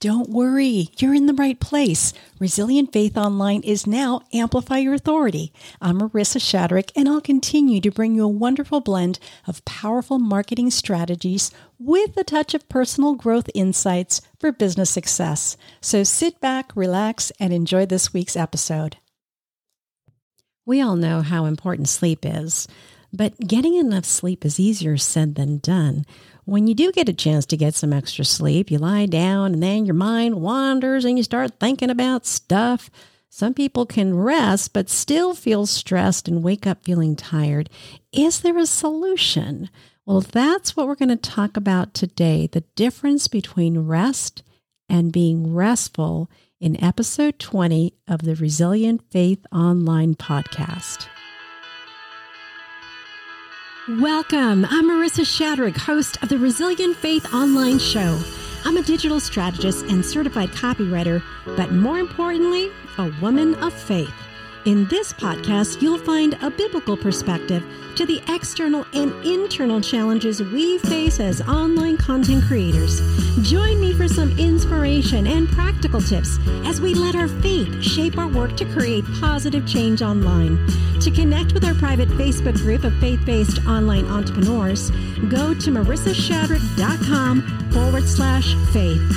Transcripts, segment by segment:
Don't worry, you're in the right place. Resilient Faith Online is now Amplify Your Authority. I'm Marissa Shadrick, and I'll continue to bring you a wonderful blend of powerful marketing strategies with a touch of personal growth insights for business success. So sit back, relax, and enjoy this week's episode. We all know how important sleep is, but getting enough sleep is easier said than done. When you do get a chance to get some extra sleep, you lie down and then your mind wanders and you start thinking about stuff. Some people can rest but still feel stressed and wake up feeling tired. Is there a solution? Well, that's what we're going to talk about today, the difference between rest and being restful in episode 20 of the Resilient Faith Online podcast. Welcome. I'm Marissa Shadrick, host of the Resilient Faith Online show. I'm a digital strategist and certified copywriter, but more importantly, a woman of faith. In this podcast, you'll find a biblical perspective to the external and internal challenges we face as online content creators. Join me for some inspiration and practical tips as we let our faith shape our work to create positive change online. To connect with our private Facebook group of faith-based online entrepreneurs, go to marissashadrick.com/faith.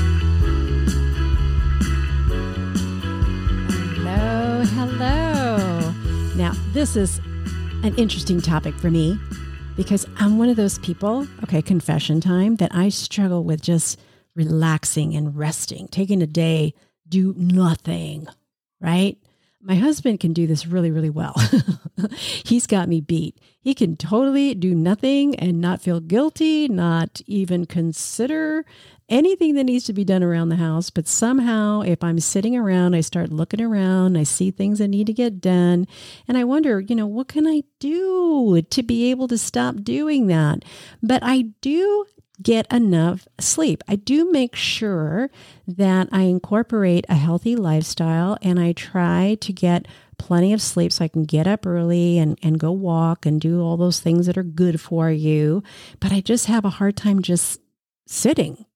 Hello. Now, this is an interesting topic for me because I'm one of those people, confession time, that I struggle with just relaxing and resting, taking a day, do nothing, right? My husband can do this really, really well. He's got me beat. He can totally do nothing and not feel guilty, not even consider anything that needs to be done around the house. But somehow, if I'm sitting around, I start looking around, I see things that need to get done. And I wonder, what can I do to be able to stop doing that? But I do get enough sleep. I do make sure that I incorporate a healthy lifestyle and I try to get plenty of sleep so I can get up early and go walk and do all those things that are good for you. But I just have a hard time just sitting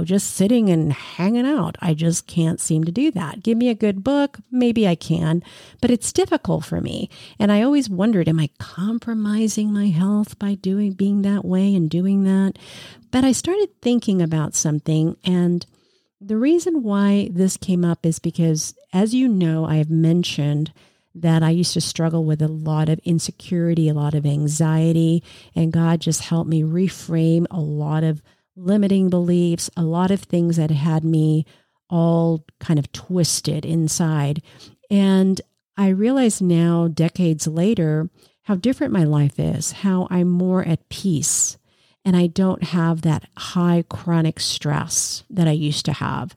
and hanging out. I just can't seem to do that. Give me a good book, maybe I can, but it's difficult for me. And I always wondered, am I compromising my health by being that way and doing that? But I started thinking about something, and the reason why this came up is because, as you know, I have mentioned that I used to struggle with a lot of insecurity, a lot of anxiety, and God just helped me reframe a lot of limiting beliefs, a lot of things that had me all kind of twisted inside. And I realize now, decades later, how different my life is, how I'm more at peace. And I don't have that high chronic stress that I used to have.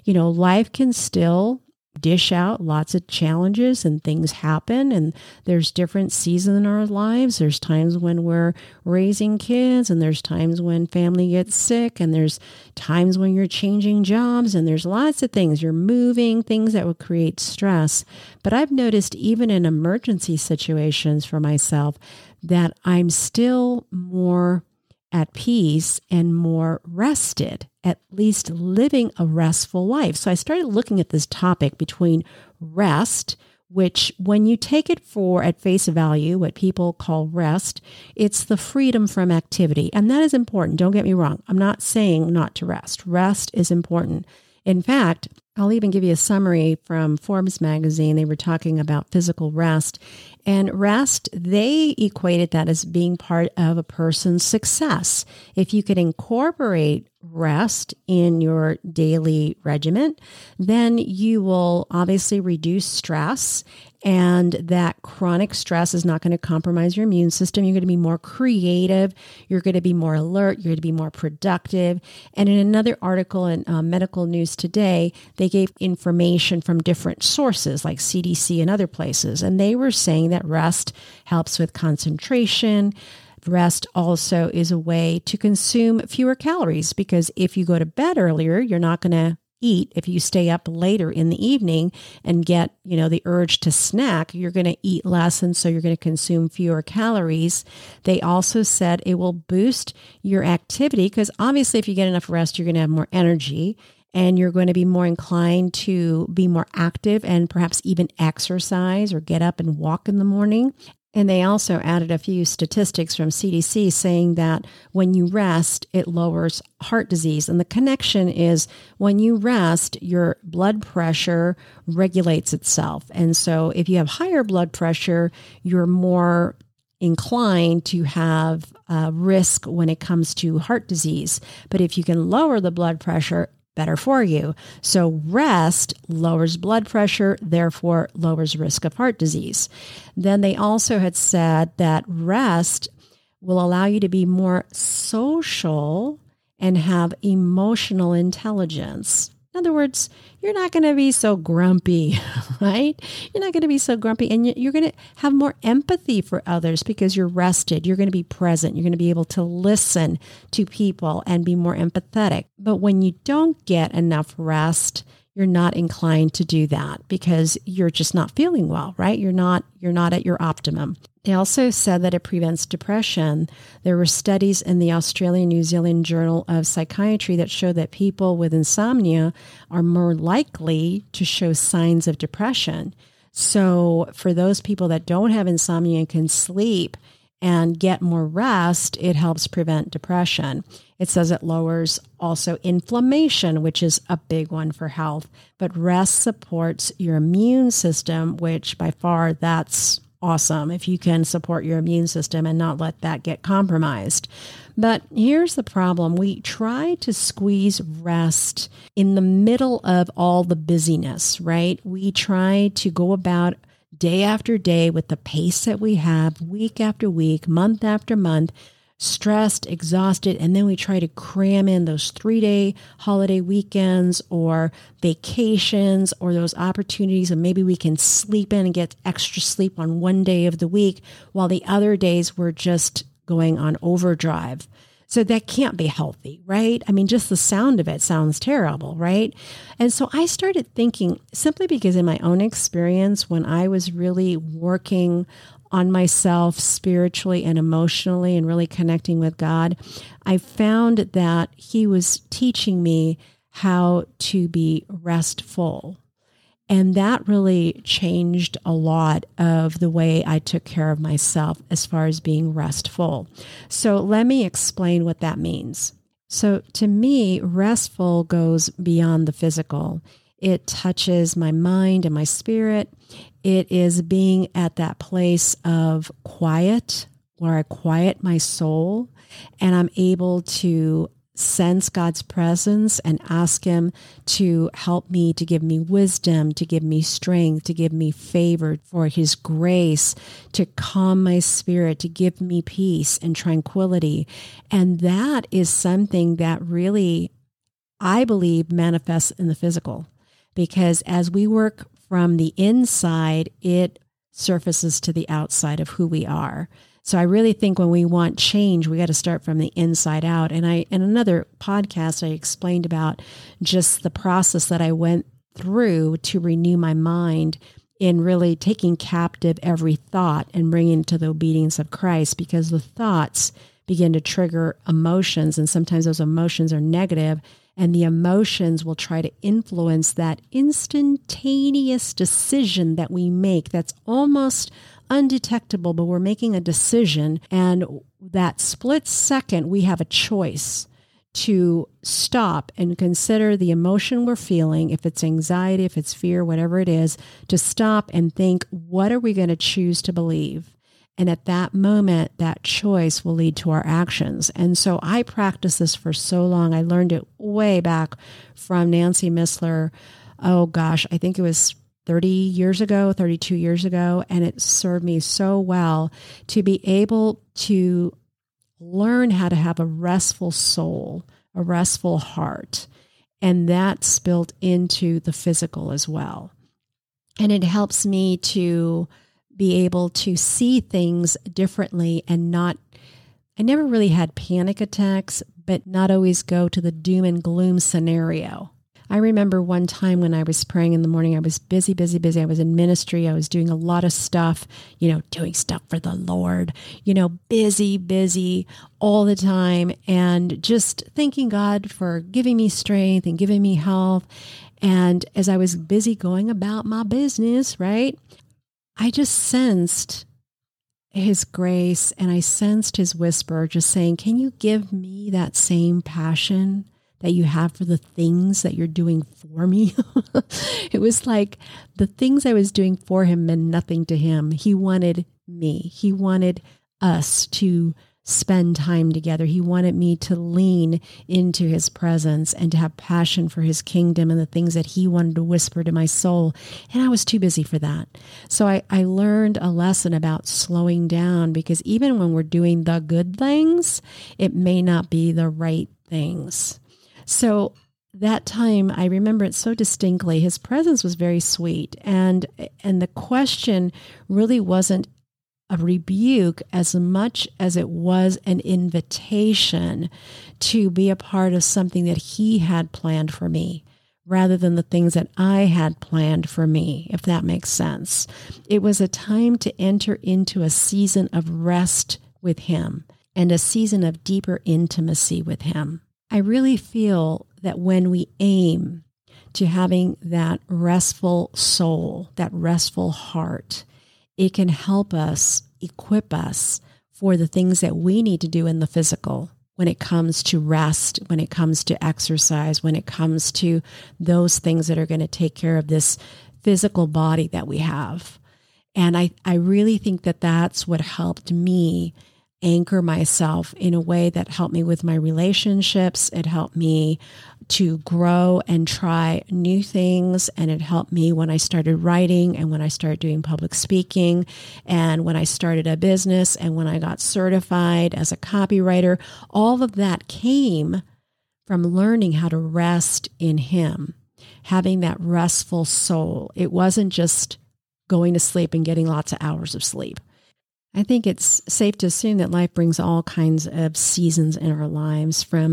Life can still dish out lots of challenges and things happen, and there's different seasons in our lives. There's times when we're raising kids, and there's times when family gets sick, and there's times when you're changing jobs, and there's lots of things. You're moving, things that would create stress. But I've noticed even in emergency situations for myself that I'm still more at peace and more rested, at least living a restful life. So I started looking at this topic between rest, which when you take it at face value, what people call rest, it's the freedom from activity. And that is important. Don't get me wrong. I'm not saying not to rest. Rest is important. In fact, I'll even give you a summary from Forbes magazine. They were talking about physical rest. And rest, they equated that as being part of a person's success. If you could incorporate rest in your daily regimen, then you will obviously reduce stress, and that chronic stress is not going to compromise your immune system. You're going to be more creative. You're going to be more alert. You're going to be more productive. And in another article in Medical News Today, they gave information from different sources like CDC and other places. And they were saying that rest helps with concentration. Rest also is a way to consume fewer calories, because if you go to bed earlier, you're not going to eat. If you stay up later in the evening and get, the urge to snack, you're going to eat less. And so you're going to consume fewer calories. They also said it will boost your activity, because obviously if you get enough rest, you're going to have more energy. and you're going to be more inclined to be more active and perhaps even exercise or get up and walk in the morning. And they also added a few statistics from CDC saying that when you rest, it lowers heart disease. And the connection is when you rest, your blood pressure regulates itself. And so if you have higher blood pressure, you're more inclined to have risk when it comes to heart disease. But if you can lower the blood pressure, better for you. So rest lowers blood pressure, therefore lowers risk of heart disease. Then they also had said that rest will allow you to be more social and have emotional intelligence. In other words, you're not going to be so grumpy, right? You're not going to be so grumpy, and you're going to have more empathy for others because you're rested. You're going to be present. You're going to be able to listen to people and be more empathetic. But when you don't get enough rest, you're not inclined to do that because you're just not feeling well, right? You're not at your optimum. They also said that it prevents depression. There were studies in the Australian-New Zealand Journal of Psychiatry that show that people with insomnia are more likely to show signs of depression. So for those people that don't have insomnia and can sleep and get more rest, it helps prevent depression. It says it lowers also inflammation, which is a big one for health. But rest supports your immune system, which by far that's awesome if you can support your immune system and not let that get compromised. But here's the problem. We try to squeeze rest in the middle of all the busyness, right? We try to go about day after day with the pace that we have, week after week, month after month, stressed, exhausted, and then we try to cram in those 3-day holiday weekends or vacations or those opportunities, and maybe we can sleep in and get extra sleep on one day of the week while the other days we're just going on overdrive. So that can't be healthy, right? I mean, just the sound of it sounds terrible, right? And so I started thinking, simply because in my own experience, when I was really working on myself spiritually and emotionally and really connecting with God, I found that He was teaching me how to be restful. And that really changed a lot of the way I took care of myself as far as being restful. So let me explain what that means. So to me, restful goes beyond the physical. It touches my mind and my spirit. It is being at that place of quiet where I quiet my soul and I'm able to sense God's presence and ask Him to help me, to give me wisdom, to give me strength, to give me favor, for His grace, to calm my spirit, to give me peace and tranquility. And that is something that really, I believe, manifests in the physical. Because as we work from the inside, it surfaces to the outside of who we are. So I really think when we want change, we got to start from the inside out. And in another podcast, I explained about just the process that I went through to renew my mind in really taking captive every thought and bringing it to the obedience of Christ, because the thoughts begin to trigger emotions, and sometimes those emotions are negative, and the emotions will try to influence that instantaneous decision that we make that's almost undetectable, but we're making a decision, and that split second we have a choice to stop and consider the emotion we're feeling, if it's anxiety, if it's fear, whatever it is, to stop and think, what are we going to choose to believe? And at that moment, that choice will lead to our actions. And so I practiced this for so long. I learned it way back from Nancy Missler. Oh gosh, I think it was 32 years ago. And it served me so well to be able to learn how to have a restful soul, a restful heart. And that spilled into the physical as well. And it helps me to be able to see things differently and I never really had panic attacks, but not always go to the doom and gloom scenario. I remember one time when I was praying in the morning, I was busy, busy, busy. I was in ministry. I was doing a lot of stuff, doing stuff for the Lord, busy, busy all the time. And just thanking God for giving me strength and giving me health. And as I was busy going about my business, right, I just sensed His grace and I sensed His whisper just saying, can you give me that same passion that you have for the things that you're doing for me? It was like the things I was doing for Him meant nothing to Him. He wanted me. He wanted us to spend time together. He wanted me to lean into His presence and to have passion for His kingdom and the things that He wanted to whisper to my soul. And I was too busy for that. So I learned a lesson about slowing down, because even when we're doing the good things, it may not be the right things. So that time, I remember it so distinctly. His presence was very sweet. And the question really wasn't a rebuke as much as it was an invitation to be a part of something that He had planned for me, rather than the things that I had planned for me, if that makes sense. It was a time to enter into a season of rest with Him and a season of deeper intimacy with Him. I really feel that when we aim to having that restful soul, that restful heart, it can help us, equip us for the things that we need to do in the physical when it comes to rest, when it comes to exercise, when it comes to those things that are going to take care of this physical body that we have. And I really think that that's what helped me anchor myself in a way that helped me with my relationships. It helped me to grow and try new things. And it helped me when I started writing and when I started doing public speaking and when I started a business and when I got certified as a copywriter. All of that came from learning how to rest in Him, having that restful soul. It wasn't just going to sleep and getting lots of hours of sleep. I think it's safe to assume that life brings all kinds of seasons in our lives, from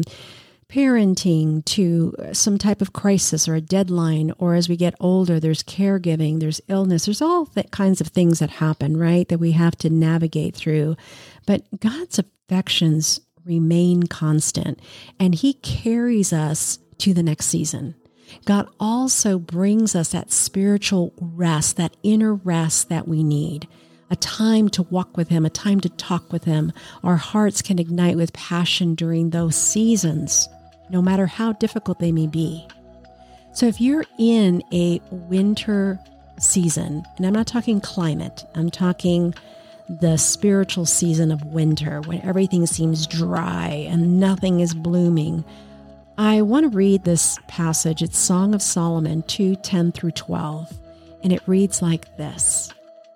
parenting to some type of crisis or a deadline, or as we get older, there's caregiving, there's illness, there's all that kinds of things that happen, right, that we have to navigate through. But God's affections remain constant, and He carries us to the next season. God also brings us that spiritual rest, that inner rest that we need. A time to walk with Him, a time to talk with Him. Our hearts can ignite with passion during those seasons, no matter how difficult they may be. So if you're in a winter season, and I'm not talking climate, I'm talking the spiritual season of winter, when everything seems dry and nothing is blooming, I want to read this passage. It's Song of Solomon 2:10 through 12, and it reads like this.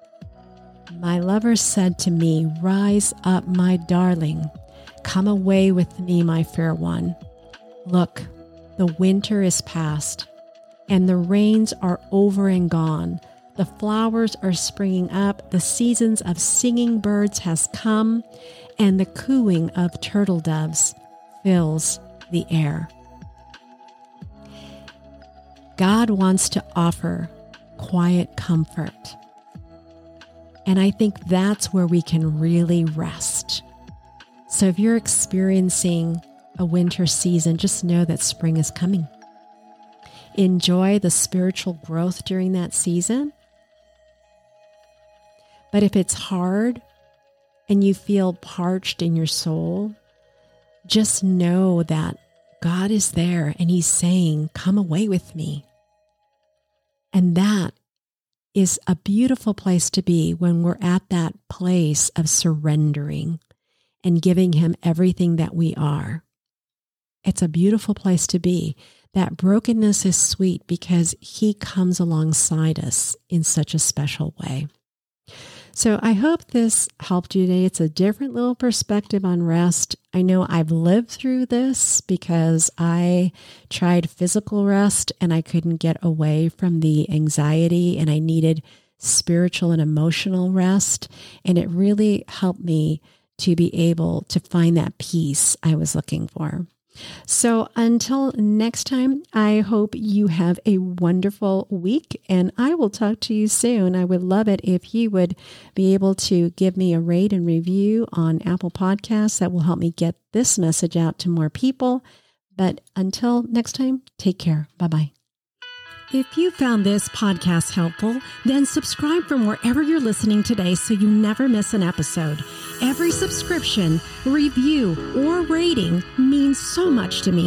My lover said to me, rise up, my darling. Come away with me, my fair one. Look, the winter is past, and the rains are over and gone. The flowers are springing up. The seasons of singing birds has come, and the cooing of turtle doves fills the air. God wants to offer quiet comfort. And I think that's where we can really rest. So if you're experiencing a winter season, just know that spring is coming. Enjoy the spiritual growth during that season. But if it's hard and you feel parched in your soul, just know that God is there and He's saying, come away with me. And that is a beautiful place to be when we're at that place of surrendering and giving Him everything that we are. It's a beautiful place to be. That brokenness is sweet because He comes alongside us in such a special way. So I hope this helped you today. It's a different little perspective on rest. I know I've lived through this because I tried physical rest and I couldn't get away from the anxiety, and I needed spiritual and emotional rest. And it really helped me to be able to find that peace I was looking for. So until next time, I hope you have a wonderful week, and I will talk to you soon. I would love it if you would be able to give me a rate and review on Apple Podcasts. That will help me get this message out to more people. But until next time, take care. Bye-bye. If you found this podcast helpful, then subscribe from wherever you're listening today so you never miss an episode. Every subscription, review, or rating means so much to me.